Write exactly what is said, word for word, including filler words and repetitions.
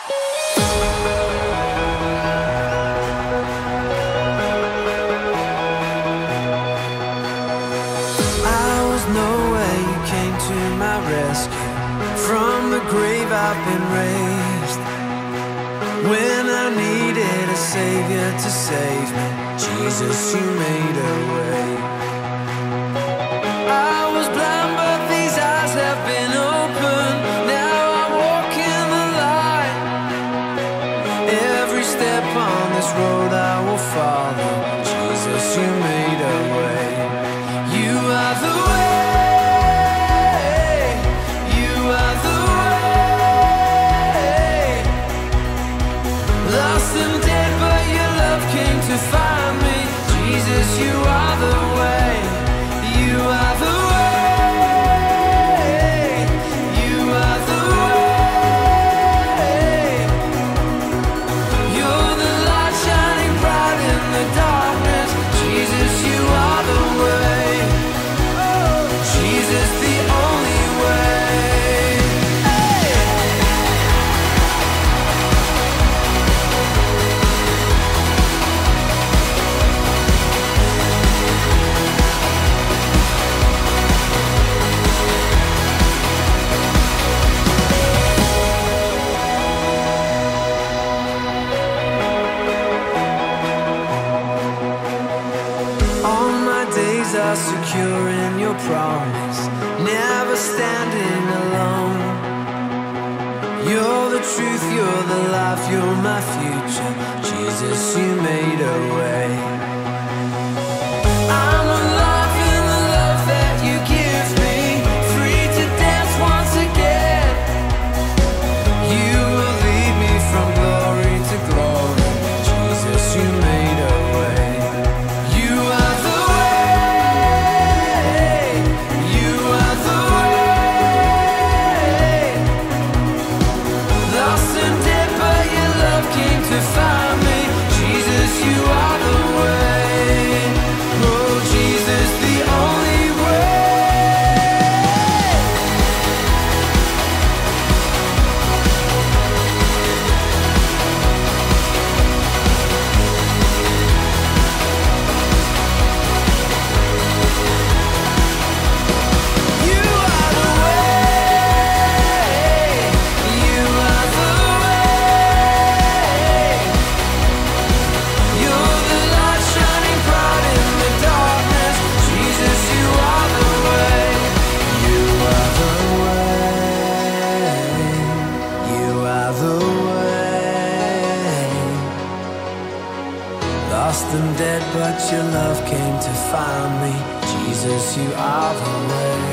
From the grave I've been raised. When I needed a savior to save me, Jesus, you made a way. I was blind, but these eyes have been opened. Now I walk in the light. Every step on this road I will follow. Jesus, you made a way. You are the way. To find me, Jesus, you are the way. You are the way. You are the way. You're the light shining bright in the darkness. Jesus, you are the way. Jesus, the only way. Are secure in your promise, never standing alone. You're the truth, you're the life, you're my future. Jesus, you made a way. I'm alive in the love that you give me, free to dance once again. You will lead me from glory to glory. Jesus, you made a way. You are the to find me, Jesus, you are the way. Oh, Jesus, the only lost and dead, but your love came to find me. Jesus, you are the way.